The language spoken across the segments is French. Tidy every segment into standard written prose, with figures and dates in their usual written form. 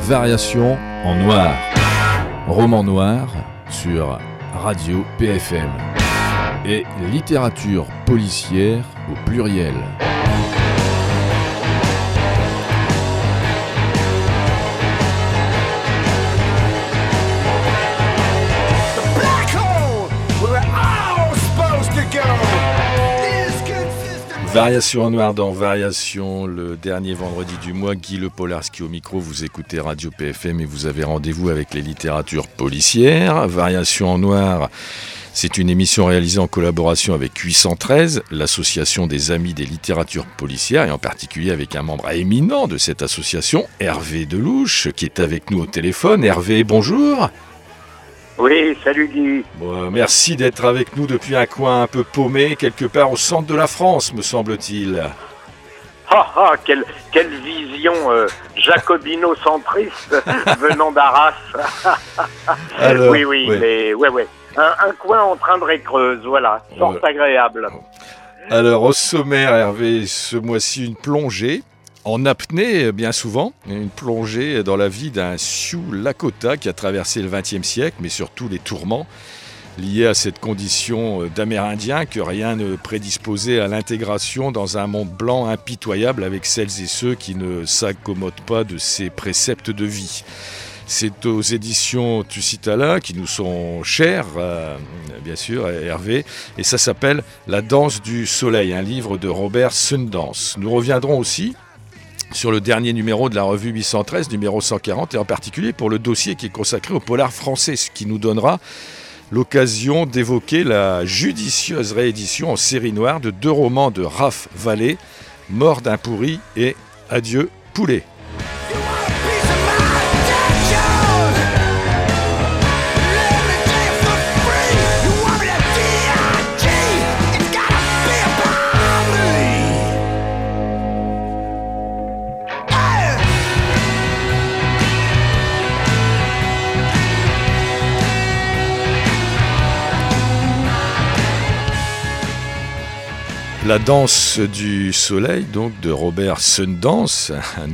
Variation en noir. Roman noir sur Radio PFM. Et littérature policière au pluriel. Variation en noir dans Variation, le dernier vendredi du mois. Guy Le Polarski au micro, vous écoutez Radio PFM et vous avez rendez-vous avec les littératures policières. Variation en noir, c'est une émission réalisée en collaboration avec 813, l'association des amis des littératures policières, et en particulier avec un membre éminent de cette association, Hervé Delouche, qui est avec nous au téléphone. Hervé, bonjour. Oui, salut Guy. Bon, merci d'être avec nous depuis un coin un peu paumé, quelque part au centre de la France, me semble-t-il. Quelle vision jacobino-centriste venant d'Arras. Alors, oui, mais ouais. Un coin en train de creuse, voilà, fort agréable. Alors, au sommaire, Hervé, ce mois-ci, une plongée en apnée, bien souvent, une plongée dans la vie d'un Sioux Lakota qui a traversé le XXe siècle, mais surtout les tourments liés à cette condition d'Amérindiens que rien ne prédisposait à l'intégration dans un monde blanc impitoyable avec celles et ceux qui ne s'accommodent pas de ces préceptes de vie. C'est aux éditions Tusitala qui nous sont chères, bien sûr, Hervé, et ça s'appelle La danse du soleil, un livre de Robert Sundance. Nous reviendrons aussi sur le dernier numéro de la revue 813, numéro 140, et en particulier pour le dossier qui est consacré au polar français, ce qui nous donnera l'occasion d'évoquer la judicieuse réédition en série noire de 2 romans de Raph Vallée, Mort d'un pourri et Adieu poulet. La danse du soleil, donc de Robert Sundance, un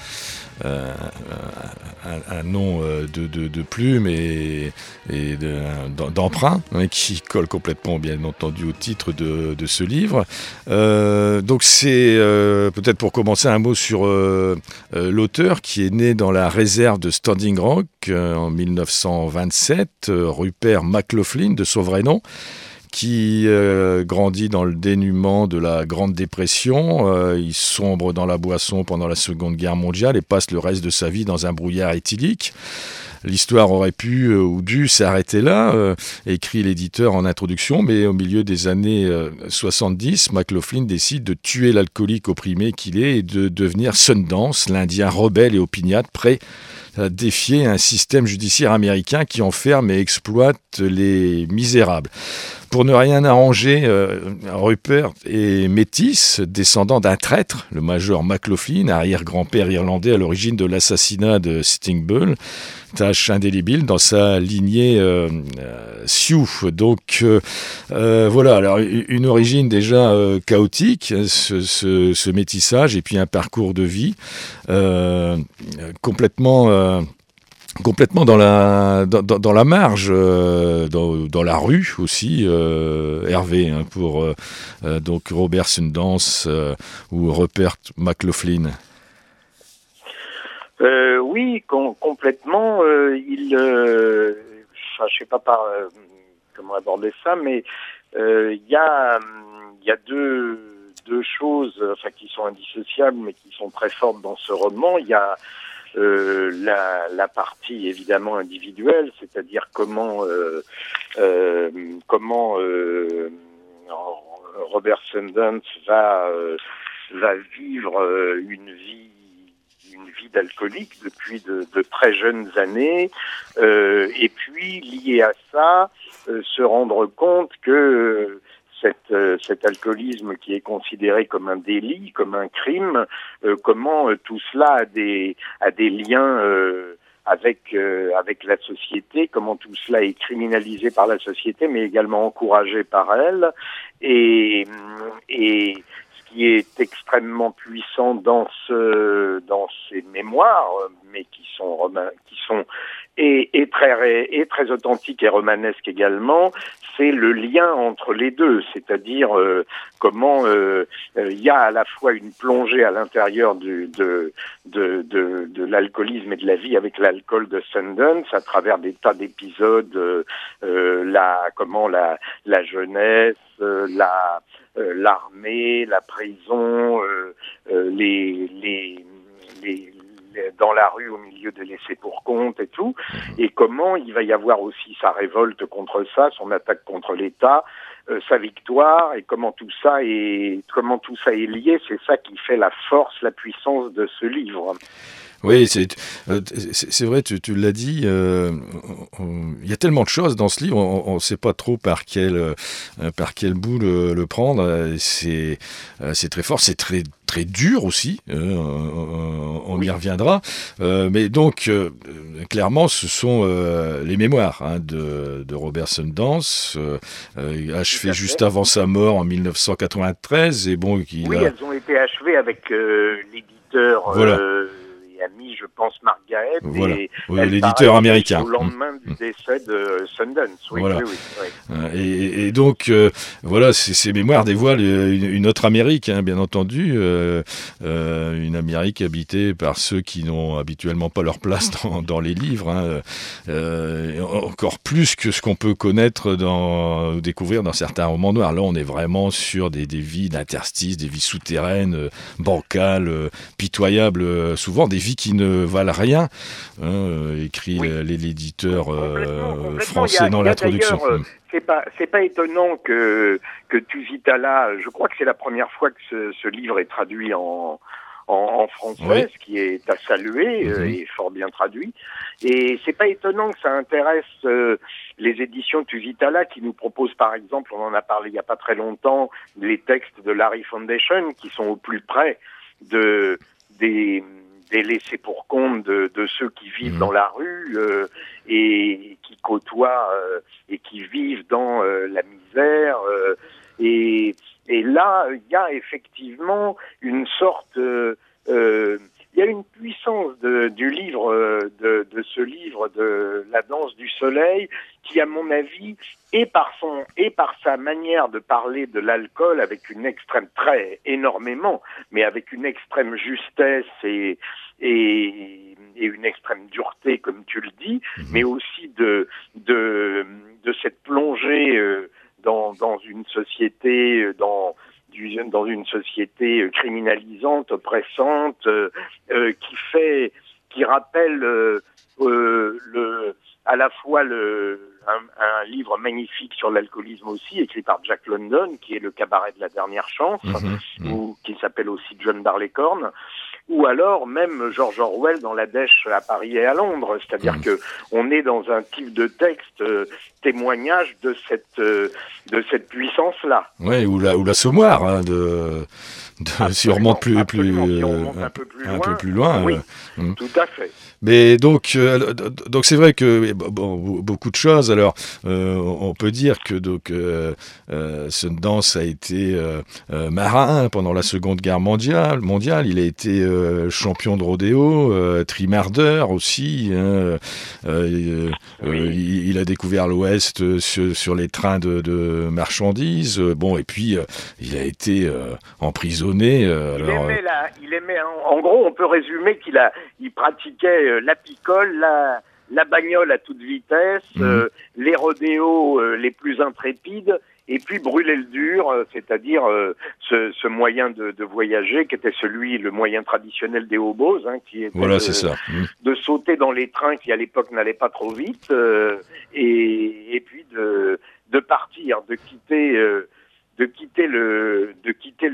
nom de plume et d'emprunt, qui colle complètement, bien entendu, au titre de ce livre. Donc c'est peut-être pour commencer un mot sur l'auteur qui est né dans la réserve de Standing Rock en 1927, Rupert McLaughlin de son vrai nom, qui grandit dans le dénuement de la Grande Dépression. Il sombre dans la boisson pendant la Seconde Guerre mondiale et passe le reste de sa vie dans un brouillard éthylique. L'histoire aurait pu ou dû s'arrêter là, écrit l'éditeur en introduction, mais au milieu des années 70, McLaughlin décide de tuer l'alcoolique opprimé qu'il est et de devenir Sundance, l'Indien rebelle et opiniâtre, prêt à défier un système judiciaire américain qui enferme et exploite les misérables. Pour ne rien arranger, Rupert est métis, descendant d'un traître, le major McLaughlin, arrière-grand-père irlandais à l'origine de l'assassinat de Sitting Bull, tâche indélébile dans sa lignée Sioux. Donc voilà, alors une origine déjà chaotique, ce métissage, et puis un parcours de vie complètement dans la marge, dans la rue aussi, Hervé, pour donc Robert Sundance ou Rupert McLaughlin. Oui, complètement. Je sais pas comment aborder ça, mais il y a deux choses, qui sont indissociables, mais qui sont très fortes dans ce roman. Il y a la partie évidemment individuelle, c'est-à-dire comment Robert Sundance va vivre une vie d'alcoolique depuis de très jeunes années, et puis lié à ça, se rendre compte que cet alcoolisme qui est considéré comme un délit, comme un crime, comment tout cela a des liens avec la société, comment tout cela est criminalisé par la société, mais également encouragé par elle, et ce qui est extrêmement puissant dans ses mémoires, mais qui sont très authentiques et romanesques également, c'est le lien entre les deux, c'est-à-dire comment il y a à la fois une plongée à l'intérieur de l'alcoolisme et de la vie avec l'alcool de Sundance à travers des tas d'épisodes, la jeunesse, l'armée, la prison, dans la rue au milieu des laissés pour compte et tout, et comment il va y avoir aussi sa révolte contre ça, son attaque contre l'État, sa victoire, et comment tout ça est lié. C'est ça qui fait la force, la puissance de ce livre. Oui, c'est vrai, tu l'as dit, il y a tellement de choses dans ce livre, on ne sait pas trop par quel bout le prendre. C'est très fort, c'est très dur aussi, on y reviendra. Mais donc, clairement, ce sont les mémoires de Robert Sundance, achevées juste avant sa mort en 1993. Et bon, elles ont été achevées avec l'éditeur... Voilà. Ami, je pense, Mark Gaet, voilà. Et l'éditeur américain. Au lendemain du décès de Sundance. Oui, voilà. Oui. Et donc, voilà, ces mémoires dévoilent une autre Amérique, bien entendu, une Amérique habitée par ceux qui n'ont habituellement pas leur place dans les livres, encore plus que ce qu'on peut connaître ou découvrir dans certains romans noirs. Là, on est vraiment sur des vies d'interstices, des vies souterraines, bancales, pitoyables, souvent des vies qui ne valent rien, écrit l'éditeur français dans l'introduction. C'est pas étonnant que Tusitala, je crois que c'est la première fois que ce livre est traduit en français, ce qui est à saluer et fort bien traduit. Et c'est pas étonnant que ça intéresse les éditions Tusitala qui nous proposent, par exemple, on en a parlé il y a pas très longtemps, les textes de Larry Foundation qui sont au plus près des laissés pour compte de ceux qui vivent dans la rue et qui côtoient et qui vivent dans la misère. Et là, il y a effectivement une sorte... il y a une puissance du livre, de ce livre de La danse du soleil, qui, à mon avis, et par sa manière de parler de l'alcool avec une extrême, très énormément, mais avec une extrême justesse et une extrême dureté, comme tu le dis, mais aussi de cette plongée dans une société, dans une société criminalisante, oppressante, qui rappelle à la fois un livre magnifique sur l'alcoolisme aussi, écrit par Jack London, qui est Le cabaret de la dernière chance, ou qui s'appelle aussi John Barleycorn, ou alors même George Orwell dans La Dèche à Paris et à Londres. C'est-à-dire que on est dans un type de texte témoignage de cette puissance-là. Ouais, ou l'assommoir, si on remonte un peu plus loin. Oui, tout à fait. Mais donc c'est vrai que beaucoup de choses. Alors, on peut dire que Sundance a été marin pendant la Seconde Guerre mondiale. Il a été champion de rodéo, trimardeur aussi. Il a découvert l'Ouest sur les trains de marchandises. Et puis il a été emprisonné. Il aimait. En gros, on peut résumer qu'il pratiquait la picole, la bagnole à toute vitesse, les rodéos les plus intrépides, et puis brûler le dur, c'est-à-dire ce moyen de voyager qui était le moyen traditionnel des hobos, qui était de sauter dans les trains qui à l'époque n'allaient pas trop vite, et puis de partir, de quitter le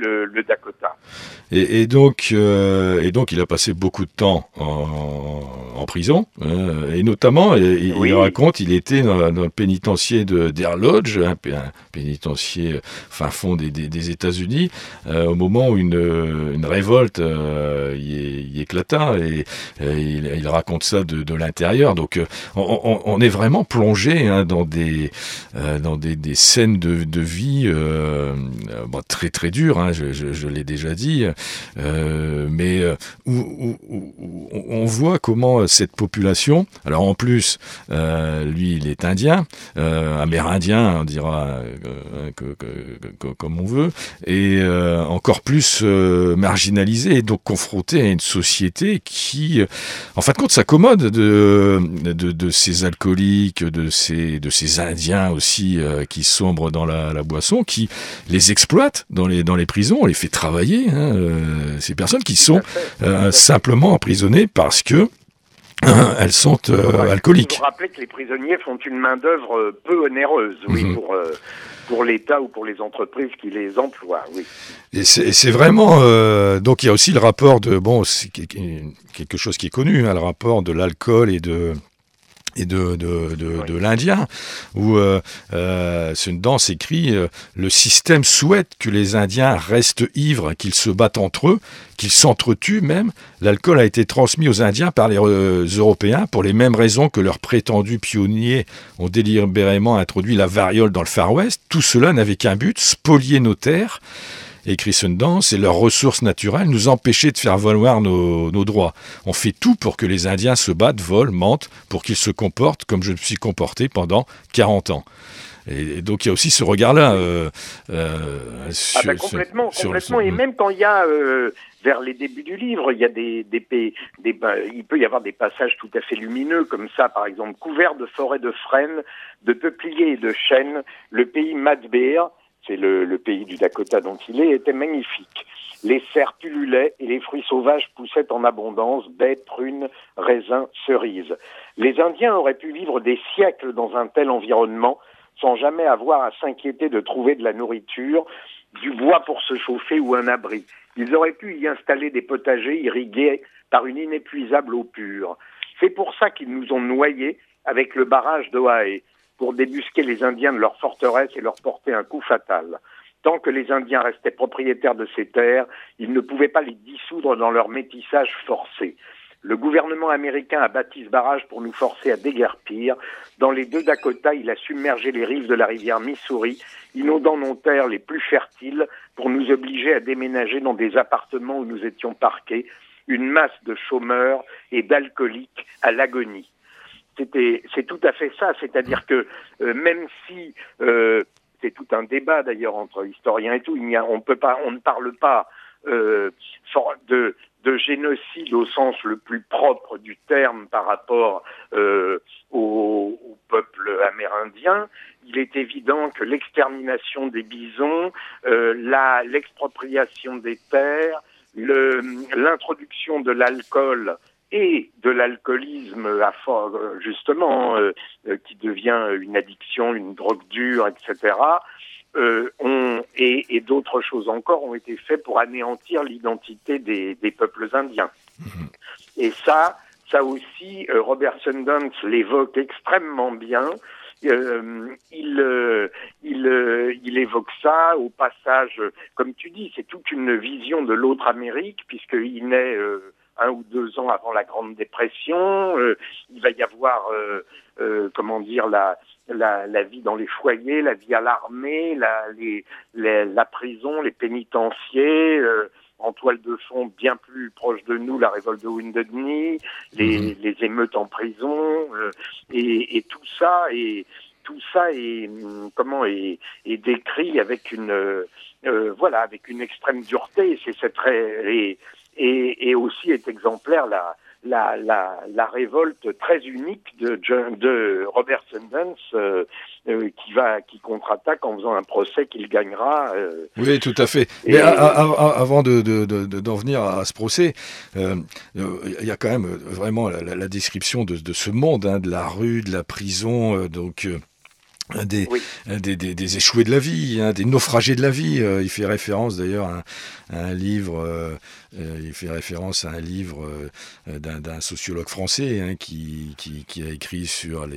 Dakota. Et donc il a passé beaucoup de temps en prison, et notamment, il raconte, il était dans le pénitencier d'Air Lodge, un pénitencier fin fond des États-Unis, au moment où une révolte y éclata, et il raconte ça de l'intérieur. Donc on est vraiment plongé dans des scènes de vie très très dures, je l'ai déjà dit, mais où on voit comment cette population, alors en plus lui il est indien, amérindien on dira comme on veut, et encore plus marginalisé, et donc confronté à une société qui en fin de compte s'accommode de ces alcooliques, de ces indiens aussi qui sombrent dans la boisson, qui les exploitent dans les prisons, on les fait travailler, ces personnes qui sont simplement emprisonnées parce que elles sont alcooliques. Il faut rappeler que les prisonniers font une main-d'œuvre peu onéreuse, pour l'État ou pour les entreprises qui les emploient, oui. Et c'est vraiment... donc il y a aussi le rapport c'est quelque chose qui est connu, le rapport de l'alcool et de l'Indien, où Sun Dance écrit le système souhaite que les Indiens restent ivres, qu'ils se battent entre eux, qu'ils s'entretuent même. L'alcool a été transmis aux Indiens par les Européens pour les mêmes raisons que leurs prétendus pionniers ont délibérément introduit la variole dans le Far West. Tout cela n'avait qu'un but, spolier nos terres, écrit Sun Dance, et leurs ressources naturelles, nous empêcher de faire valoir nos droits. On fait tout pour que les Indiens se battent, volent, mentent, pour qu'ils se comportent comme je me suis comporté pendant 40 ans. Et donc il y a aussi ce regard-là. Complètement. Et même quand il y a, vers les débuts du livre, il y a il peut y avoir des passages tout à fait lumineux, comme ça, par exemple, couvert de forêts de frênes, de peupliers et de chênes, le pays Madbeer, c'est le pays du Dakota dont il était magnifique. Les cerfs pullulaient et les fruits sauvages poussaient en abondance, baies, prunes, raisins, cerises. Les Indiens auraient pu vivre des siècles dans un tel environnement sans jamais avoir à s'inquiéter de trouver de la nourriture, du bois pour se chauffer ou un abri. Ils auraient pu y installer des potagers irrigués par une inépuisable eau pure. C'est pour ça qu'ils nous ont noyés avec le barrage d'Oahe, pour débusquer les Indiens de leur forteresse et leur porter un coup fatal. Tant que les Indiens restaient propriétaires de ces terres, ils ne pouvaient pas les dissoudre dans leur métissage forcé. Le gouvernement américain a bâti ce barrage pour nous forcer à déguerpir. Dans les 2 Dakota, il a submergé les rives de la rivière Missouri, inondant nos terres les plus fertiles pour nous obliger à déménager dans des appartements où nous étions parqués, une masse de chômeurs et d'alcooliques à l'agonie. C'est tout à fait ça, c'est-à-dire que même si c'est tout un débat d'ailleurs entre historiens et tout, on ne parle pas de génocide au sens le plus propre du terme par rapport au peuple amérindien. Il est évident que l'extermination des bisons, l'expropriation des terres, l'introduction de l'alcool et de l'alcoolisme justement qui devient une addiction, une drogue dure, etc. Et d'autres choses encore ont été faites pour anéantir l'identité des peuples indiens. Et ça aussi, Robert Sundance l'évoque extrêmement bien. Il évoque ça au passage, comme tu dis, c'est toute une vision de l'autre Amérique, puisqu'il naît 1 ou 2 ans avant la Grande Dépression. Il va y avoir, la vie dans les foyers, la vie à l'armée, la prison, les pénitenciers, en toile de fond bien plus proche de nous, la révolte de Wounded Knee, les émeutes en prison, et tout ça est décrit avec avec une extrême dureté. Et aussi est exemplaire la révolte très unique de Robert Sundance qui contre-attaque en faisant un procès qu'il gagnera. Oui, tout à fait. Mais avant d'en venir à ce procès, il y a quand même vraiment la description de ce monde, de la rue, de la prison, des, Oui. des échoués de la vie, hein, des naufragés de la vie. Il fait référence d'ailleurs à un livre, il fait référence à un livre d'un sociologue français, hein, qui a écrit sur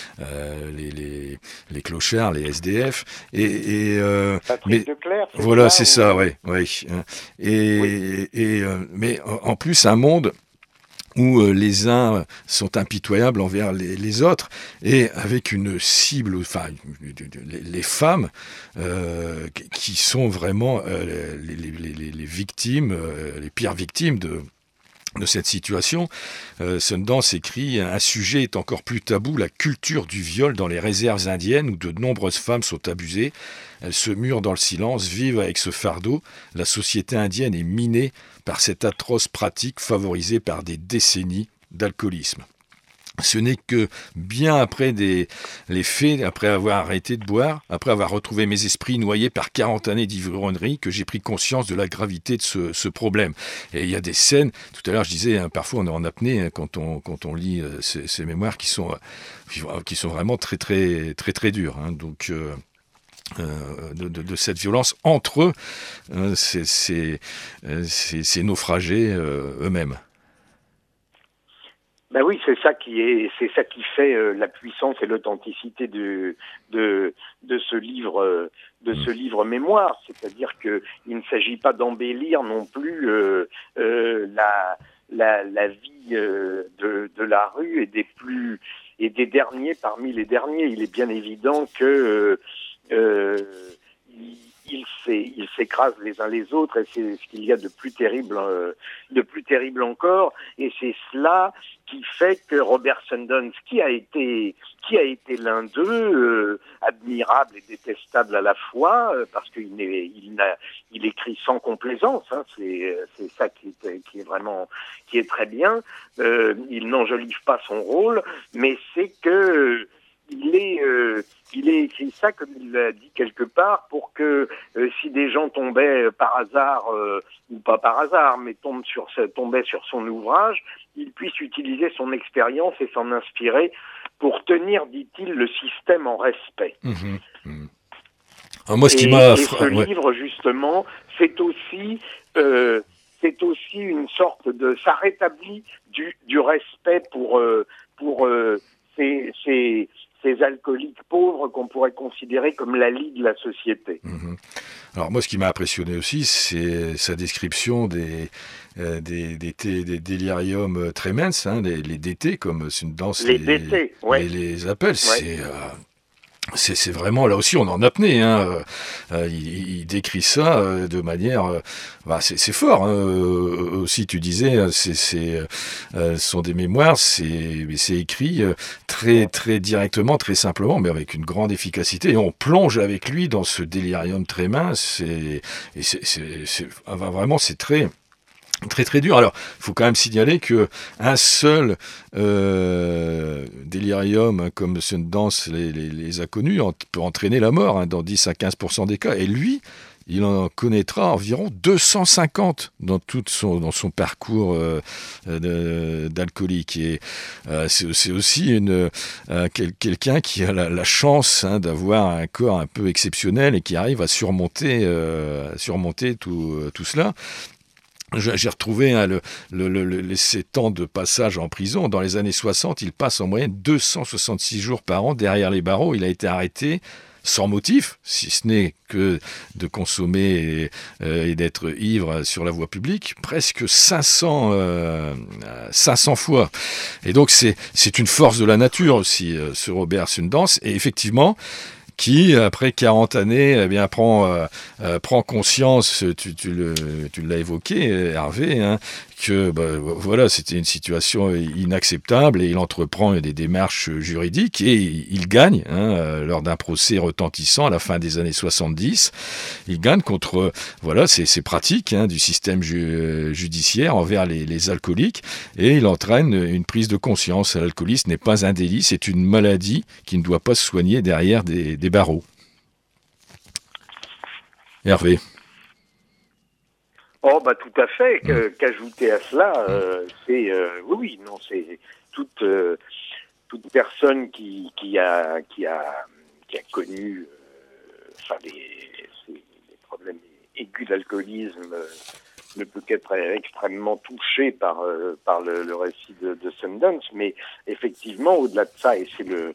les clochards, les SDF. Patrick Mais Leclerc, c'est voilà, ça c'est ça, ouais, ouais. Oui, Mais en plus, un monde où les uns sont impitoyables envers les autres, et avec une cible, enfin, les femmes, qui sont vraiment les victimes, les pires victimes de cette situation. Sundance écrit: un sujet est encore plus tabou, la culture du viol dans les réserves indiennes où de nombreuses femmes sont abusées. Elles se murent dans le silence, vivent avec ce fardeau. La société indienne est minée par cette atroce pratique favorisée par des décennies d'alcoolisme. Ce n'est que bien après les faits, après avoir arrêté de boire, après avoir retrouvé mes esprits noyés par 40 années d'ivrognerie, que j'ai pris conscience de la gravité de ce problème. Et il y a des scènes, tout à l'heure je disais, hein, parfois on est en apnée, hein, quand on lit ces mémoires qui sont vraiment très très très très dures. Hein. Donc de cette violence entre eux, ces naufragés eux-mêmes. ben oui, c'est ça qui fait la puissance et l'authenticité de ce livre mémoire. C'est-à-dire que il ne s'agit pas d'embellir non plus la vie de la rue et des derniers parmi les derniers. Il est bien évident que ils s'écrasent les uns les autres, et c'est ce qu'il y a de plus terrible encore. Et c'est cela qui fait que Robert Sundance, qui a été l'un d'eux, admirable et détestable à la fois, parce qu'il écrit sans complaisance, hein, c'est ça qui est très bien. Il n'enjolive pas son rôle, mais c'est que il est écrit ça, comme il l'a dit quelque part, pour que si des gens tombaient par hasard, ou pas par hasard, mais tombaient sur son ouvrage, ils puissent utiliser son expérience et s'en inspirer pour tenir, dit-il, le système en respect. Mmh, mmh. Alors moi, ce livre, justement, c'est aussi une sorte de... Ça rétablit du respect pour ces alcooliques pauvres qu'on pourrait considérer comme la lie de la société. Mmh. Alors moi, ce qui m'a impressionné aussi, c'est sa description des délirium tremens, hein, les DT, comme Sundance les appelle. Ouais. C'est vraiment, là aussi, on en apnée. Hein. Il décrit ça de manière... c'est fort. Hein. Aussi, tu disais, ce sont des mémoires, c'est écrit très, très directement, très simplement, mais avec une grande efficacité. Et on plonge avec lui dans ce délirium tremens. Vraiment, c'est très... Très très dur. Alors, il faut quand même signaler que un seul délirium, hein, comme Sundance les a connus, peut entraîner la mort, hein, dans 10 à 15% des cas. Et lui, il en connaîtra environ 250 dans son parcours d'alcoolique. Et c'est aussi quelqu'un qui a la chance, hein, d'avoir un corps un peu exceptionnel et qui arrive à surmonter tout cela. J'ai retrouvé, hein, ces temps de passage en prison. Dans les années 60, il passe en moyenne 266 jours par an derrière les barreaux. Il a été arrêté sans motif, si ce n'est que de consommer et d'être ivre sur la voie publique, presque 500 fois. Et donc c'est une force de la nature aussi, ce Robert Sundance. Et effectivement, qui, après 40 années, eh bien, prend conscience, tu l'as évoqué, Hervé, hein, que voilà, c'était une situation inacceptable, et il entreprend des démarches juridiques, et il gagne, hein, lors d'un procès retentissant à la fin des années 70. Il gagne contre ces pratiques, hein, du système judiciaire envers les alcooliques, et il entraîne une prise de conscience. L'alcoolisme n'est pas un délit, c'est une maladie qui ne doit pas se soigner derrière des barreaux. Hervé. Oh, tout à fait. Qu'ajouter à cela, c'est toute personne qui a qui a connu les problèmes aigus d'alcoolisme, ne peut qu'être extrêmement touché par le récit de Sundance, mais effectivement au-delà de ça, et c'est le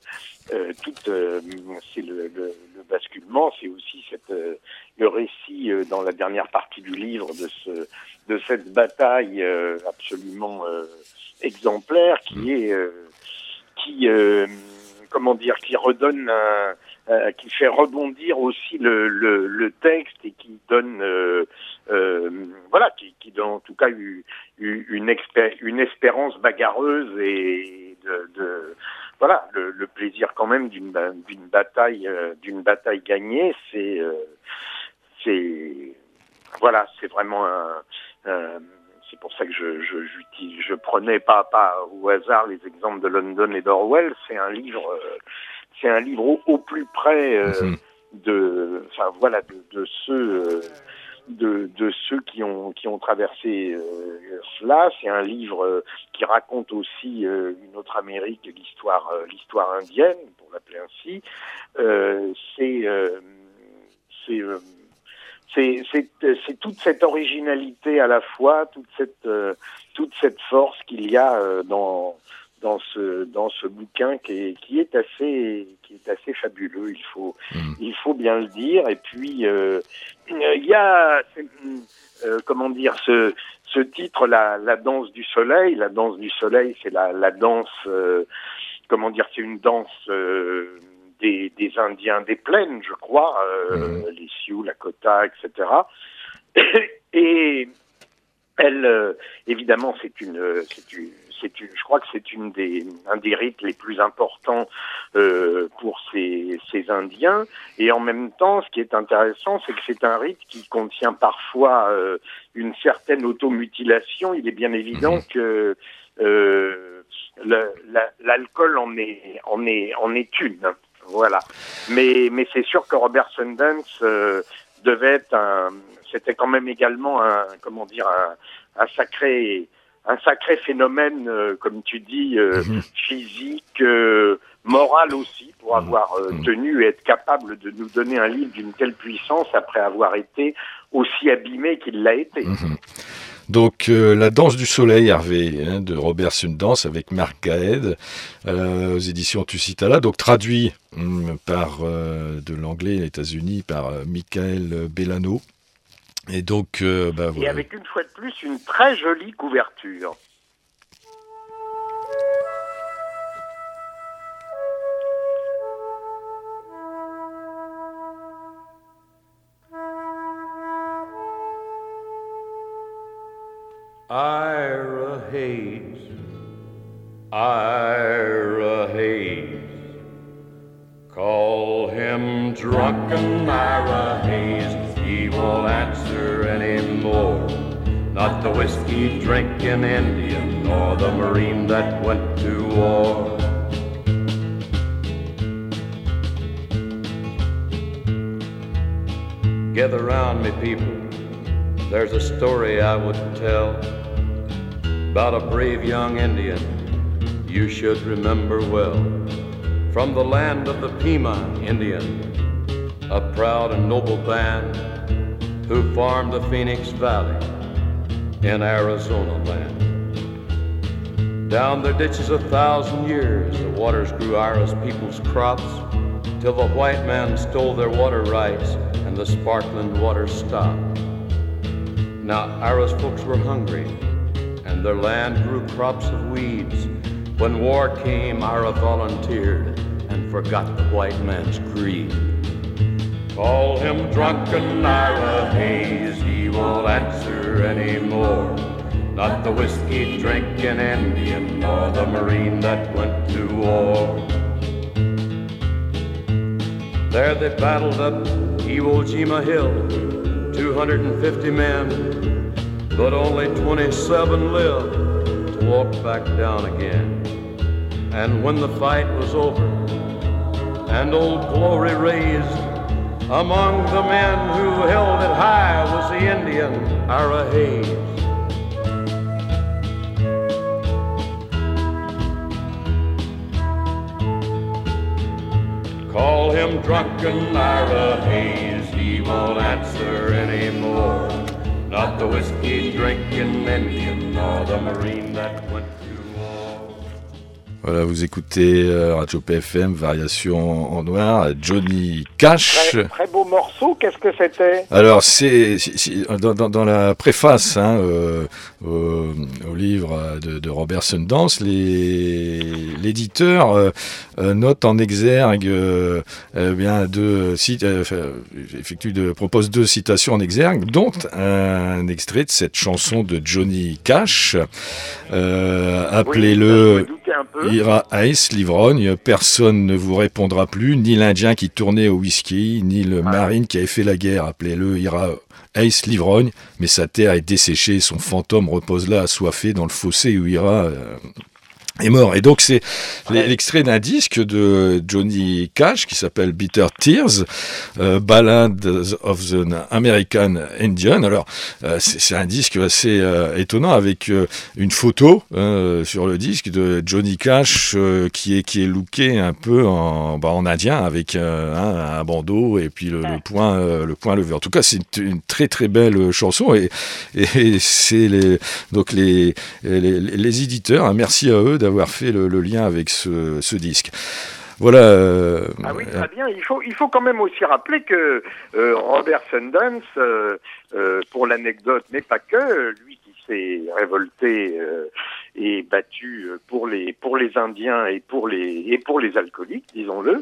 basculement, c'est aussi le récit dans la dernière partie du livre de cette bataille absolument exemplaire qui redonne qui fait rebondir aussi le texte et qui donne qui donne en tout cas une espérance bagarreuse et le plaisir quand même d'une bataille gagnée. C'est vraiment c'est pour ça que je prenais pas au hasard les exemples de London et d'Orwell. C'est un livre au plus près de ceux qui ont traversé cela. C'est un livre qui raconte aussi une autre Amérique, l'histoire indienne, pour l'appeler ainsi. C'est toute cette originalité à la fois, toute cette force qu'il y a dans ce bouquin qui est assez fabuleux, il faut bien le dire. Et puis il y a ce titre, la danse du soleil. La danse du soleil, c'est la danse c'est une danse des Indiens des plaines, je crois, les Sioux, Lakota, etc. Et elle, évidemment, je crois que c'est un des rites les plus importants pour ces Indiens. Et en même temps, ce qui est intéressant, c'est que c'est un rite qui contient parfois une certaine automutilation. Il est bien évident que l'alcool en est une. Voilà. Mais c'est sûr que Robert Sundance c'était quand même également un sacré phénomène, comme tu dis, physique, moral aussi, pour avoir tenu et être capable de nous donner un livre d'une telle puissance après avoir été aussi abîmé qu'il l'a été. Donc, La danse du soleil, Hervé, de Robert Sundance, avec Marc Gaed, aux éditions Tusitala, donc traduit par de l'anglais des États-Unis par Michael Bellano. Et donc, voilà. Et avec une fois de plus une très jolie couverture. Ira Hayes, call him drunken Ira Hayes, he won't answer anymore. Not the whiskey drinking Indian, nor the Marine that went to war. Gather round me, people, there's a story I would tell about a brave young Indian you should remember well. From the land of the Pima Indian, a proud and noble band who farmed the Phoenix Valley in Arizona land. Down their ditches 1,000 years, the waters grew Ira's people's crops, till the white man stole their water rights and the sparkling water stopped. Now Ira's folks were hungry, and their land grew crops of weeds. When war came, Ira volunteered and forgot the white man's greed. Call him drunken Ira Hayes, he won't answer anymore. Not the whiskey drinking Indian, nor the Marine that went to war. There they battled up Iwo Jima Hill, 250 men, but only 27 lived to walk back down again. And when the fight was over and Old Glory raised, among the men who held it high was the Indian Ira Hayes. Call him drunken Ira Hayes, he won't answer anymore. Not the whiskey drinking Indian, nor the Marine that went to war. Voilà, vous écoutez Radio PFM, Variation en noir, Johnny Cash. Très, très beau morceau, qu'est-ce que c'était? Alors, c'est dans la préface au livre de Robert Sundance, l'éditeur note en exergue propose 2 citations en exergue, dont un extrait de cette chanson de Johnny Cash, appelez-le Ira Ice, l'ivrogne, personne ne vous répondra plus, ni l'Indien qui tournait au whisky, ni le marine qui avait fait la guerre, appelez-le Ira Ice, l'ivrogne, mais sa terre est desséchée, son fantôme repose là assoiffé dans le fossé où Ira est mort. Et donc c'est l'extrait d'un disque de Johnny Cash qui s'appelle Bitter Tears, Ballad of the American Indian. Alors c'est un disque assez étonnant avec une photo sur le disque de Johnny Cash qui est looké un peu en indien avec un bandeau et puis le poing levé. En tout cas c'est une très très belle chanson et c'est les éditeurs, merci à eux d'avoir fait le lien avec ce disque. Voilà. Ah oui, très bien. Il faut quand même aussi rappeler que Robert Sundance, pour l'anecdote, mais pas que, lui qui s'est révolté et battu pour les Indiens et pour les alcooliques, disons-le,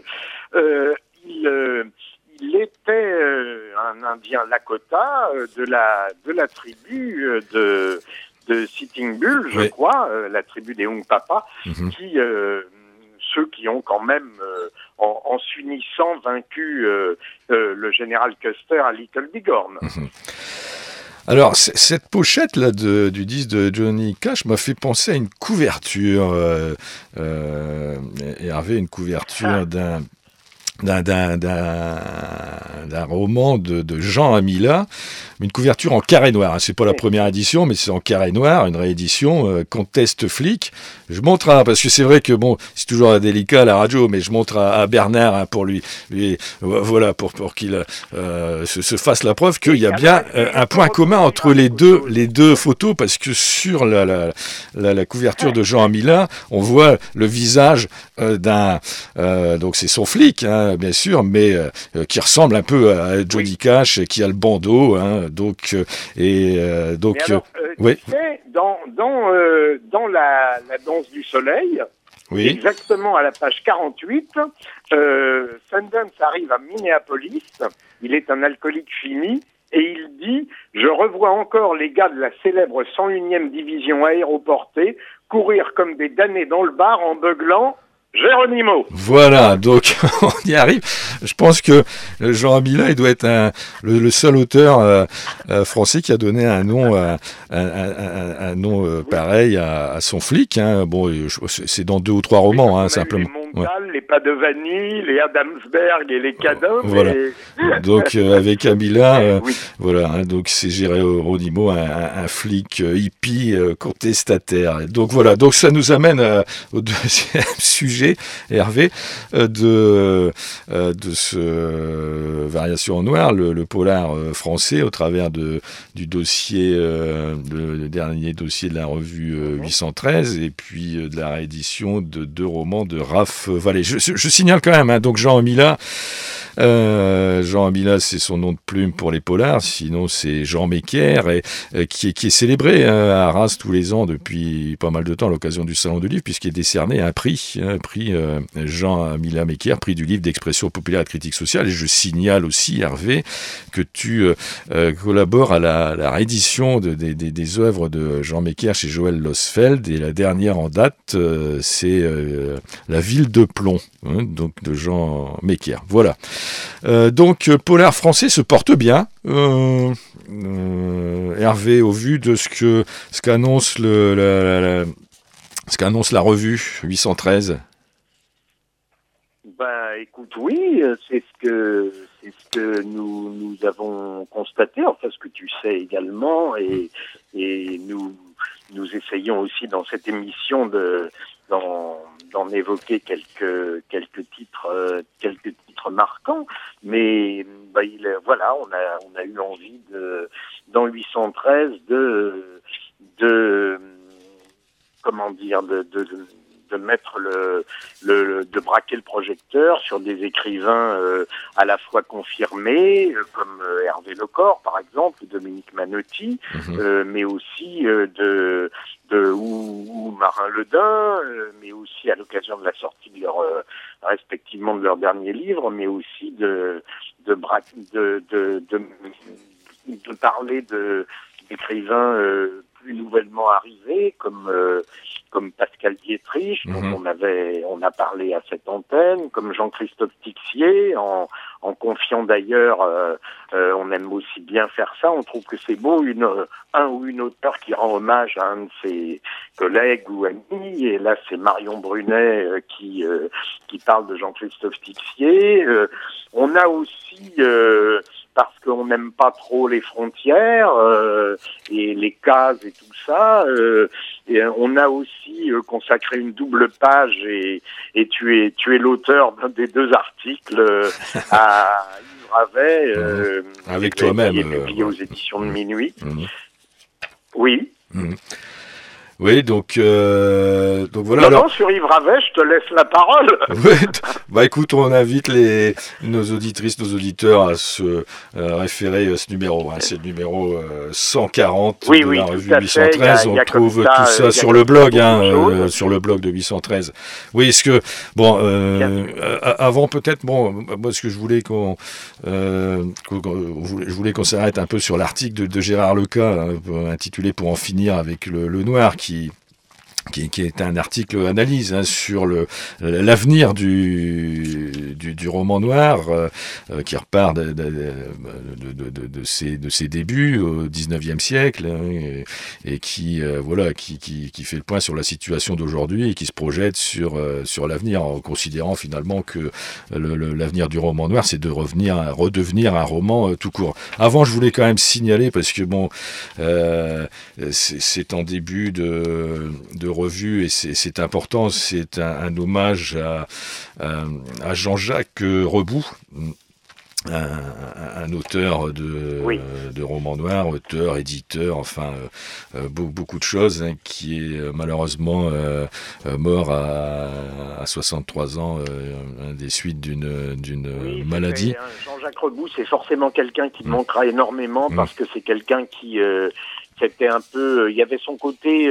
il était un Indien Lakota de la tribu de Sitting Bull, je crois, la tribu des Hunkpapa, qui ceux qui ont quand même, en s'unissant, vaincu le général Custer à Little Bighorn. Alors, cette pochette-là du disque de Johnny Cash m'a fait penser à une couverture, Hervé, une couverture d'un roman de Jean Amila, une couverture en carré noir. C'est pas la première édition, mais c'est en carré noir, une réédition, Contest Flic. Je montre parce que c'est vrai que bon, c'est toujours délicat à la radio, mais je montre à Bernard pour lui voilà, pour qu'il se fasse la preuve qu'il y a bien un point commun entre les deux photos, parce que sur la couverture de Jean Amila, on voit le visage donc c'est son flic, hein, bien sûr, mais qui ressemble un peu à Johnny Cash, qui a le bandeau, hein, donc oui. Dans la danse du soleil, exactement à la page 48, Sundance arrive à Minneapolis, il est un alcoolique fini, et il dit « Je revois encore les gars de la célèbre 101e division aéroportée courir comme des damnés dans le bar en beuglant « Geronimo ». Voilà, donc on y arrive. Je pense que Jean Amila, il doit être le seul auteur français qui a donné un nom pareil à son flic. Hein. Bon, c'est dans 2 ou 3 romans, hein, simplement. Les Montal, les Padovani, les Adamsberg et les Cadom. Voilà. Donc avec Amila, voilà. Hein, donc c'est Geronimo, un flic hippie contestataire. Donc voilà. Donc ça nous amène au deuxième sujet, Hervé, de ce Variation en noir, le polar français, au travers du dossier, le dernier dossier de la revue 813, et puis de la réédition de 2 romans de Raph Vallée. Je signale quand même, hein, donc Jean Amila, c'est son nom de plume pour les polars, sinon c'est Jean Mecker, qui est célébré à Arras tous les ans depuis pas mal de temps à l'occasion du Salon du Livre, puisqu'il est décerné un prix Jean Amila Mecker, prix du livre d'expression populaire et de critique sociale. Et je signale aussi, Hervé, que tu collabores à la réédition des œuvres de Jean Mecker chez Joël Losfeld, et la dernière en date, c'est La ville de plomb, hein, donc de Jean Mecker. Voilà. Donc polar français se porte bien, Hervé, au vu de ce qu'annonce la revue 813. Écoute, oui, c'est ce que nous avons constaté, enfin ce que tu sais également, et nous essayons aussi dans cette émission d'en évoquer quelques titres titres marquants, mais voilà, on a eu envie dans 813 de comment dire, de mettre de braquer le projecteur sur des écrivains à la fois confirmés, comme Hervé Lecor, par exemple, ou Dominique Manotti, mais aussi ou Marin Ledin, mais aussi à l'occasion de la sortie de respectivement de leurs derniers livres, mais aussi de parler d'écrivains plus nouvellement arrivés, comme Pascal Dietrich, dont on a parlé à cette antenne, comme Jean-Christophe Tixier, en confiant d'ailleurs, on aime aussi bien faire ça, on trouve que c'est beau, un ou une auteure qui rend hommage à un de ses collègues ou amis, et là c'est Marion Brunet qui parle de Jean-Christophe Tixier. On a aussi, parce qu'on n'aime pas trop les frontières et les cases et tout ça, et on a aussi consacré une double page et tu es l'auteur d'un des deux articles à Yves Ravet, avec toi-même, qui est publié aux éditions de Minuit. Oui. Oui, donc voilà. Non, sur Yves Ravet, je te laisse la parole. Ouais, écoute, on invite nos auditrices, nos auditeurs à se référer à ce numéro. C'est le numéro 140 de la revue 813. On trouve tout ça sur le blog, sur le blog de 813. Oui, est-ce que avant peut-être, moi ce que je voulais je voulais qu'on s'arrête un peu sur l'article de Gérard Leca, intitulé Pour en finir avec le noir, qui est un article analyse sur l'avenir du roman noir, qui repart de ses débuts au 19e siècle, et qui fait le point sur la situation d'aujourd'hui et qui se projette sur l'avenir, en considérant finalement que l'avenir du roman noir, c'est de redevenir un roman tout court. Avant, je voulais quand même signaler, parce que c'est en début de revue et c'est important, c'est un hommage à Jean-Jacques Reboux, un auteur de romans noirs, auteur, éditeur, enfin beaucoup de choses, qui est malheureusement mort à 63 ans des suites d'une maladie. Jean-Jacques Reboux, c'est forcément quelqu'un qui manquera énormément, parce que c'est quelqu'un qui c'était un peu, il y avait son côté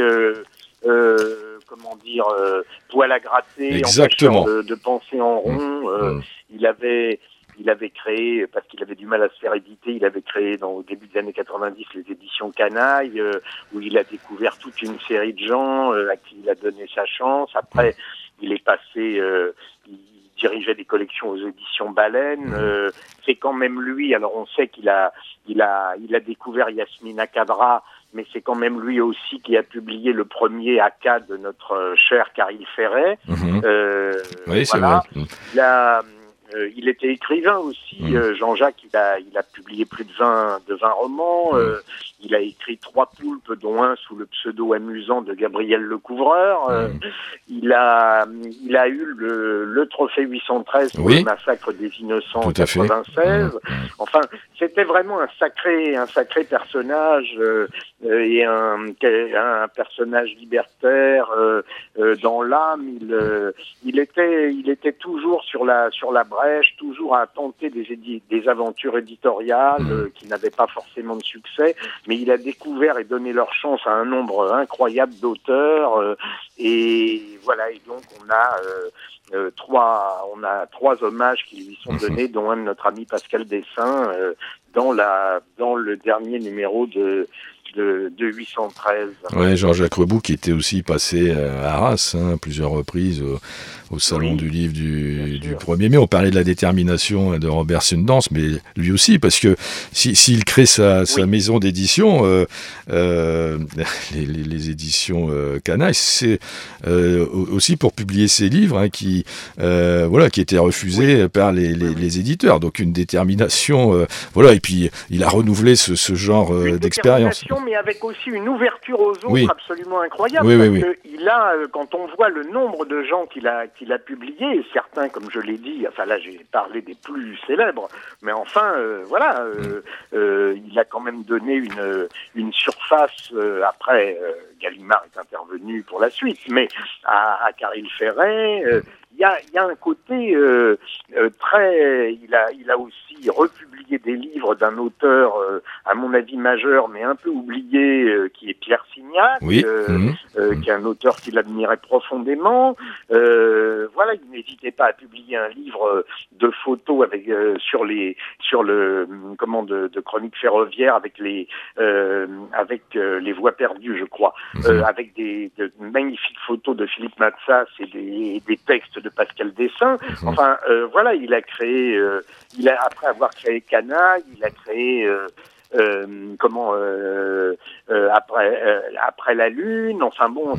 poil à gratter, exactement, de penser en rond. Il avait créé, parce qu'il avait du mal à se faire éditer, il avait créé au début des années 90 les éditions Canaille, où il a découvert toute une série de gens à qui il a donné sa chance. Après, il est passé, il dirigeait des collections aux éditions Baleine. C'est quand même lui, alors on sait qu'il a découvert Yasmina Khadra, mais c'est quand même lui aussi qui a publié le premier AK de notre cher Caril Ferret. Oui, c'est vrai. Il était écrivain aussi, Jean-Jacques, il a publié plus de 20 romans, il a écrit 3 poulpes, dont un sous le pseudo amusant de Gabriel Lecouvreur. Il a eu le trophée 813 pour le massacre des Innocents en 96. Enfin, c'était vraiment un sacré personnage, et un personnage libertaire dans l'âme. Il était toujours sur la brèche, toujours à tenter des aventures éditoriales qui n'avaient pas forcément de succès, mais il a découvert et donné leur chance à un nombre incroyable d'auteurs, et voilà, et donc on a 3 hommages qui lui sont donnés, dont un de notre ami Pascal Dessin, dans le dernier numéro de 813. Ouais, Jean-Jacques Reboux, qui était aussi passé à Arras à plusieurs reprises au salon du livre du 1er mai. On parlait de la détermination de Robert Sundance, mais lui aussi, parce que s'il crée sa maison d'édition, les éditions Canaille, c'est aussi pour publier ses livres, qui étaient refusés par les éditeurs. Donc une détermination, et puis il a renouvelé ce genre d'expérience. mais avec aussi une ouverture aux autres Oui. absolument incroyable. Oui, parce oui. que il a, quand on voit le nombre de gens qu'il a publiés, et certains, comme je l'ai dit, enfin là j'ai parlé des plus célèbres, mais enfin, voilà, il a quand même donné une surface, après Gallimard est intervenu pour la suite, mais à Caril Ferret, il y a un côté très... Il a aussi republié des livres d'un auteur, à mon avis majeur, mais un peu oublié, qui est Pierre Signac, Oui. qui est un auteur qu'il admirait profondément. Voilà, il n'hésitait pas à publier un livre de photos avec sur le de chroniques ferroviaires avec les voies perdues, je crois, avec de magnifiques photos de Philippe Matsas et des textes de Pascal Dessin. Enfin, voilà, il a créé, après avoir créé Canaille, il a créé après la Lune. Enfin bon,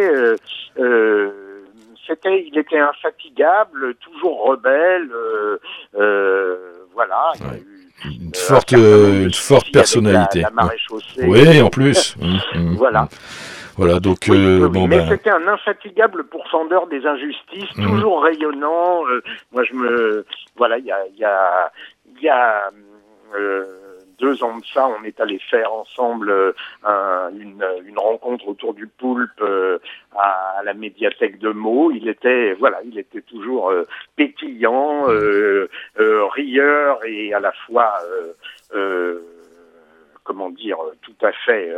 il était infatigable, toujours rebelle. Voilà. Il y a eu Une forte personnalité. La maréchaussée. Oui, en plus. Voilà. Voilà, donc oui, bon, mais c'était un infatigable pourfendeur des injustices, toujours rayonnant. Moi, voilà, il y a 2 ans de ça, on est allé faire ensemble une rencontre autour du poulpe à la médiathèque de Meaux. Il était toujours pétillant, rieur et à la fois tout à fait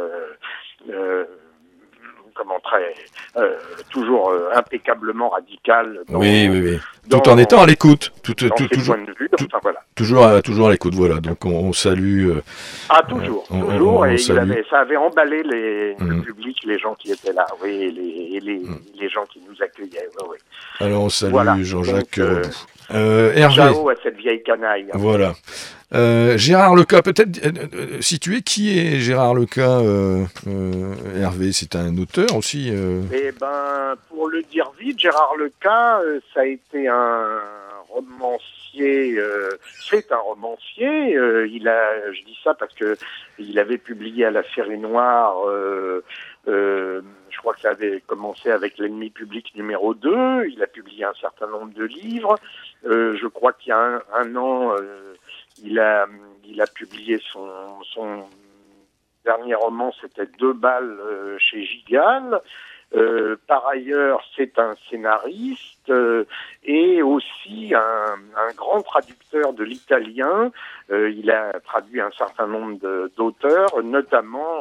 toujours impeccablement radical. Oui. Tout en étant à l'écoute. Toujours. Voilà. Toujours à l'écoute, voilà. Donc on salue. Toujours. On et salue. Ça avait emballé le public, les gens qui étaient là, oui, et les gens qui nous accueillaient. Oui. Alors on salue Jean-Jacques Redoux. Hervé. Ciao à cette vieille canaille. Voilà. Gérard Leca, peut-être situer qui est Gérard Leca, Hervé, c'est un auteur aussi. Eh ben, pour le dire vite, Gérard Leca, ça a été un romancier. C'est un romancier. Je dis ça parce que il avait publié à la Série Noire. Je crois que ça avait commencé avec L'ennemi public numéro 2. Il a publié un certain nombre de livres. Je crois qu'il y a un an. Il a publié son dernier roman, c'était 2 balles chez Gigal. Par ailleurs, c'est un scénariste et aussi un grand traducteur de l'italien. Il a traduit un certain nombre d'auteurs, notamment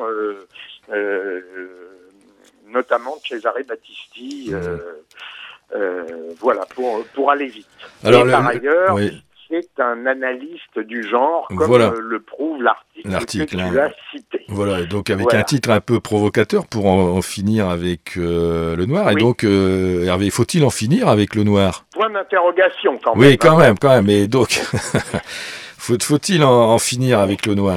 Cesare Battisti. Voilà, pour aller vite. Alors, et par ailleurs... Oui. C'est un analyste du genre, comme le prouve l'article que tu as cité. Voilà, donc avec un titre un peu provocateur pour en finir avec le noir. Oui. Et donc, Hervé, faut-il en finir avec le noir ? Point d'interrogation, quand même. Oui, quand même. Et donc, faut-il en finir avec le noir ?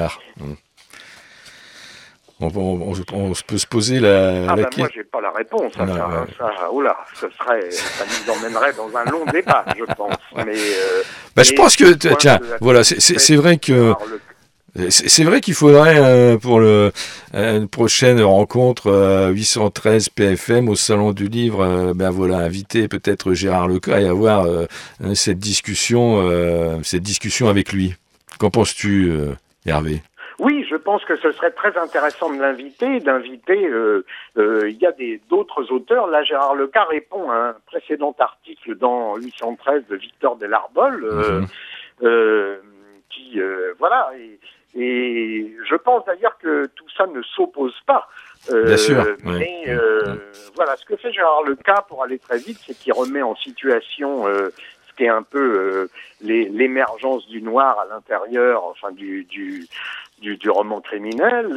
On peut se poser la question. Moi, j'ai pas la réponse à ça. Ça nous emmènerait dans un long débat, je pense. Je pense que, voilà, c'est vrai que c'est vrai qu'il faudrait pour une prochaine rencontre 813 PFM au Salon du Livre, inviter peut-être Gérard Leca et avoir cette discussion avec lui. Qu'en penses-tu, Hervé ? Oui, je pense que ce serait très intéressant de l'inviter. Il y a d'autres auteurs. Là, Gérard Leca répond à un précédent article dans 813 de Victor Delarbol, et je pense d'ailleurs que tout ça ne s'oppose pas. Bien sûr. Mais voilà, ce que fait Gérard Leca, pour aller très vite, c'est qu'il remet en situation ce qui est un peu l'émergence du noir à l'intérieur, enfin du roman criminel,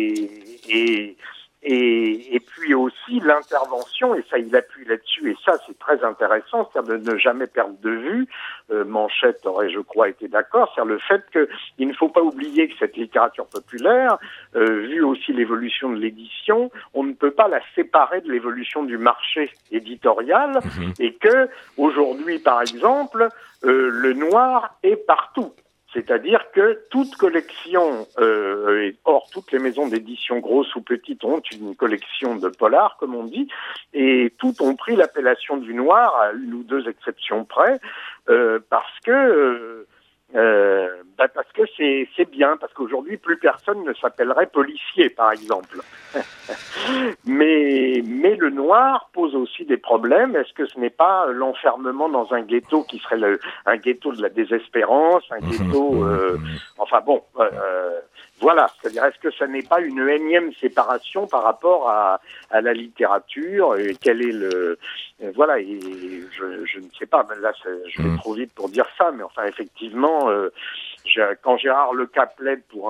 et puis aussi l'intervention, et ça il appuie là-dessus, et ça c'est très intéressant, c'est-à-dire de ne jamais perdre de vue, Manchette aurait je crois été d'accord, c'est-à-dire le fait qu'il ne faut pas oublier que cette littérature populaire, vu aussi l'évolution de l'édition, on ne peut pas la séparer de l'évolution du marché éditorial, et que aujourd'hui par exemple, le noir est partout. C'est-à-dire que toute collection, or toutes les maisons d'édition grosses ou petites ont une collection de polars, comme on dit, et toutes ont pris l'appellation du noir, à une ou deux exceptions près, parce que c'est bien, parce qu'aujourd'hui plus personne ne s'appellerait policier, par exemple. mais le noir pose aussi des problèmes. Est-ce que ce n'est pas l'enfermement dans un ghetto qui serait un ghetto de la désespérance, un ghetto, enfin bon, voilà. C'est-à-dire, est-ce que ça n'est pas une énième séparation par rapport à la littérature, et quel est le voilà, et je ne sais pas, là je vais trop vite pour dire ça, mais enfin effectivement, quand Gérard Lecas plaide pour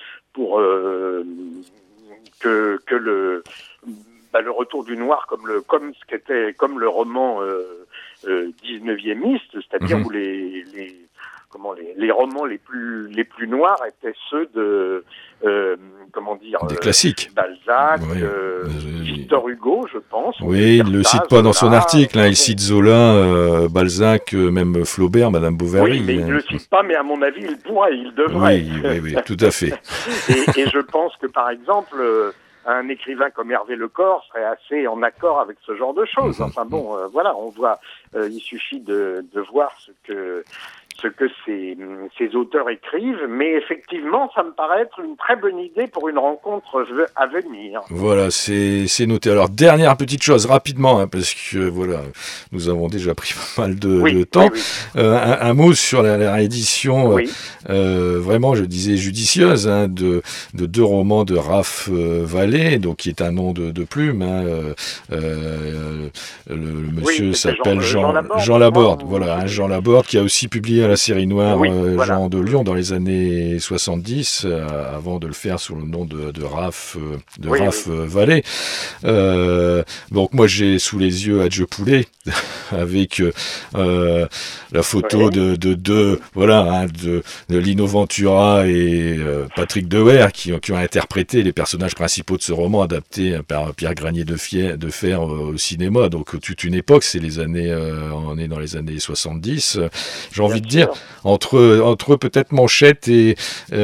que le retour du noir comme le roman 19e, c'est-à-dire où les romans les plus noirs étaient ceux de des classiques, Balzac, Victor Hugo, je pense. Oui, il ne le cite pas dans son article, il cite Zola, Balzac, même Flaubert, Madame Bovary. Oui, mais il ne le cite pas, mais à mon avis, il devrait. Oui, tout à fait. et je pense que, par exemple, un écrivain comme Hervé Lecor serait assez en accord avec ce genre de choses. Enfin bon, voilà, on voit, il suffit de voir ce que ces auteurs écrivent, mais effectivement, ça me paraît être une très bonne idée pour une rencontre à venir. Voilà, c'est noté. Alors, dernière petite chose, rapidement, parce que voilà, nous avons déjà pris pas mal de temps. Un mot sur la réédition, vraiment, je disais judicieuse, de deux romans de Raph Vallée, donc qui est un nom de plume. Le monsieur s'appelle Jean Laborde. Voilà, Jean Laborde, qui a aussi publié la série noire Jean de Lyon dans les années 70, avant de le faire sous le nom de Raph Vallée. Donc moi j'ai sous les yeux Adieu Poulet avec la photo de Lino Ventura et Patrick Dewaere qui ont interprété les personnages principaux de ce roman adapté par Pierre Granier de Fer au cinéma. Donc toute une époque, c'est les années, on est dans les années 70. J'ai envie de dire entre peut-être Manchette et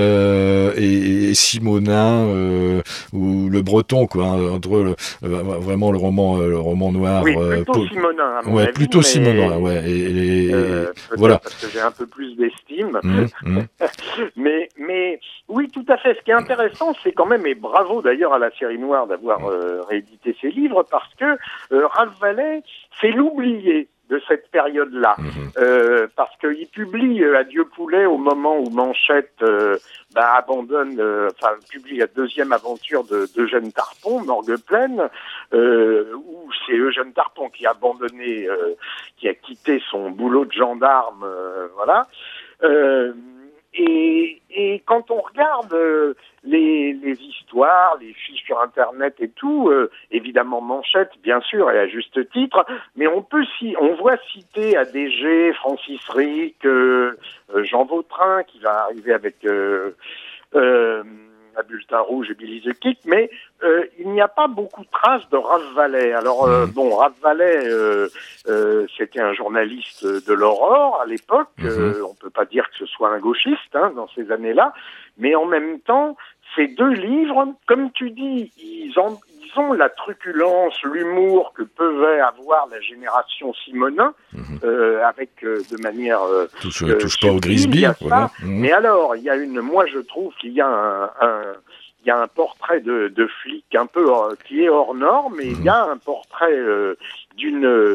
Simonin ou Le Breton, quoi, entre vraiment le roman noir. Oui, plutôt Simonin. À mon avis, plutôt Simonin, voilà. Parce que j'ai un peu plus d'estime. mais oui, tout à fait. Ce qui est intéressant, c'est quand même, et bravo d'ailleurs à la série noire d'avoir réédité ses livres, parce que Raph Vallée, c'est l'oublié de cette période-là, parce qu'il publie Adieu Poulet au moment où Manchette publie la deuxième aventure d'Eugène Tarpon, Morgue pleine, où c'est Eugène Tarpon qui a abandonné, qui a quitté son boulot de gendarme, voilà. Et quand on regarde les histoires, les fiches sur Internet et tout, évidemment Manchette, bien sûr, et à juste titre, mais on voit citer ADG, Francis Ric, Jean Vautrin, qui va arriver avec à Bulletin Rouge et Billy the Kick, mais il n'y a pas beaucoup de traces de Raph Vallée. Alors Raph Vallée, c'était un journaliste de l'Aurore à l'époque. On peut pas dire que ce soit un gauchiste dans ces années-là, mais en même temps, ces deux livres, comme tu dis, ils ont la truculence, l'humour que pouvait avoir la génération Simonin, avec de manière touche pas au Grisby, voilà. Mais alors, moi je trouve qu'il y a un portrait de flic un peu qui est hors norme, et il y a un portrait d'une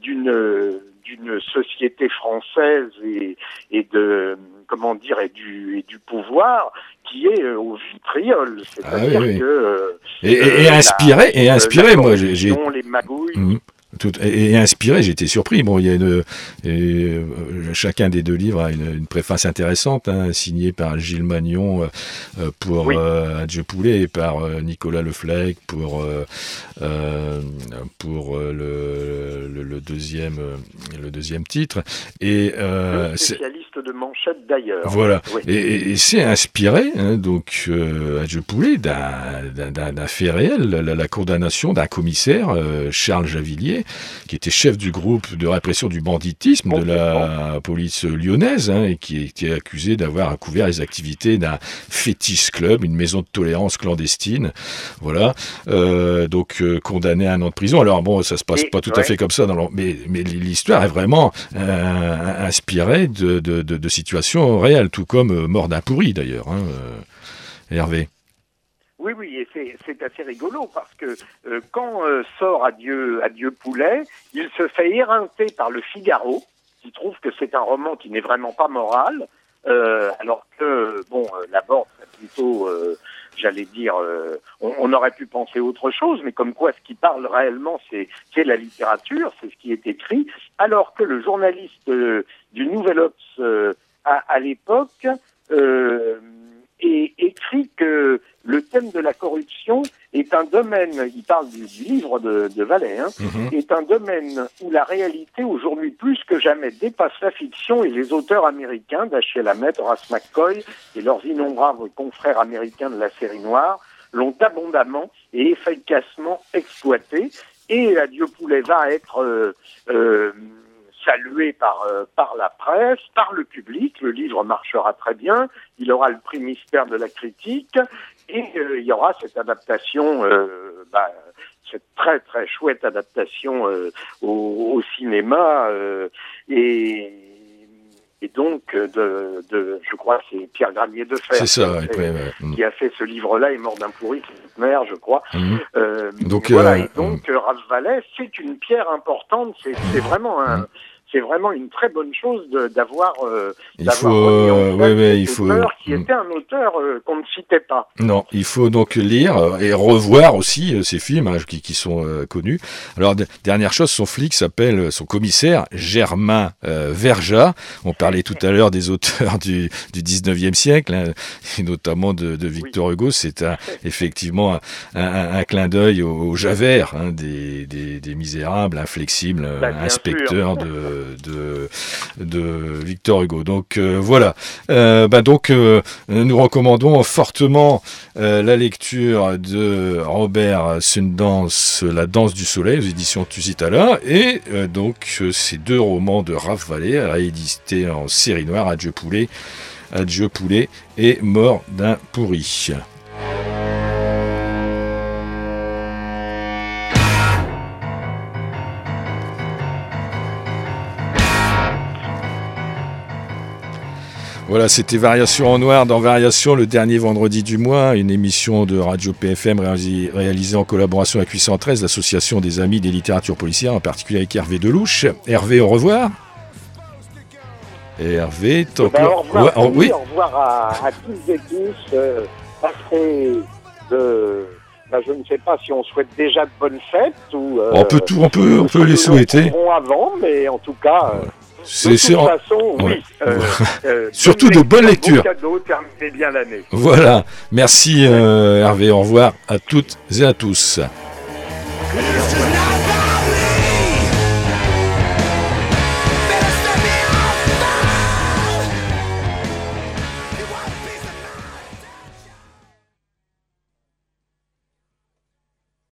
société française et de comment dire et du pouvoir qui est au vitriol, c'est-à-dire que et inspiré moi j'ai les magouilles. Et inspiré, j'ai été surpris. Bon, il y a chacun des deux livres a une préface intéressante, signée par Gilles Magnon pour Adieu Poulet et par Nicolas Le Flecq pour le deuxième titre. Et spécialiste de Manchette d'ailleurs. Voilà. Et c'est inspiré, donc Adieu Poulet, d'un fait réel, la condamnation d'un commissaire, Charles Javillier, qui était chef du groupe de répression du banditisme de la police lyonnaise, et qui était accusé d'avoir couvert les activités d'un fétiche club, une maison de tolérance clandestine. Voilà. Donc condamné à 1 an de prison. Alors bon, ça se passe pas tout à fait comme ça, mais l'histoire est vraiment inspirée de situations réelles, tout comme Mort d'un pourri d'ailleurs, Hervé. Oui, et c'est assez rigolo parce que quand sort Adieu Poulet, il se fait éreinter par le Figaro, qui trouve que c'est un roman qui n'est vraiment pas moral, alors que, d'abord, c'est plutôt, j'allais dire, on aurait pu penser autre chose, mais comme quoi ce qui parle réellement, c'est la littérature, c'est ce qui est écrit, alors que le journaliste du Nouvel Obs à l'époque écrit que le thème de la corruption est un domaine, il parle du livre de Vallée, est un domaine où la réalité aujourd'hui plus que jamais dépasse la fiction et les auteurs américains, Dashiell Hammett, Horace McCoy et leurs innombrables confrères américains de la série noire l'ont abondamment et efficacement exploité. Et Adieu Poulet va être salué par la presse, par le public. Le livre marchera très bien. Il aura le prix Mystère de la critique. Et il y aura cette adaptation, cette très très chouette adaptation au cinéma. Et donc, je crois que c'est Pierre Granier de Fer qui a fait ce livre-là, et Mort d'un pourri, c'est mère, je crois. Donc, Raph Vallee, c'est une pierre importante. C'est vraiment c'est vraiment une très bonne chose d'avoir remis en scène cet auteur qui était un auteur qu'on ne citait pas. Non, il faut donc lire et revoir aussi ces films qui sont connus. Alors, dernière chose, son flic s'appelle, son commissaire, Germain Verjat. On parlait tout à l'heure des auteurs du 19e siècle, et notamment de Victor Hugo. C'est effectivement un clin d'œil au Javert, des Misérables, inflexible, inspecteur de Victor Hugo. Donc voilà. Nous recommandons fortement la lecture de Robert Sundance, La danse du soleil, aux éditions Tusitala, et donc ces 2 romans de Raph Vallee, réédités en série noire, Adieu Poulet et Mort d'un pourri. Voilà, c'était Variation en noir dans Variation, le dernier vendredi du mois, une émission de Radio PFM réalisée en collaboration avec 813, l'association des amis des littératures policières, en particulier avec Hervé Delouche. Hervé, au revoir. Et Hervé, au revoir, au revoir à tous et tous. Je ne sais pas si on souhaite déjà de bonnes fêtes ou. On peut les souhaiter. Avant, mais en tout cas. Surtout de bonnes lectures. Cadeau, terminez bien l'année. Voilà. Merci Hervé. Au revoir à toutes et à tous.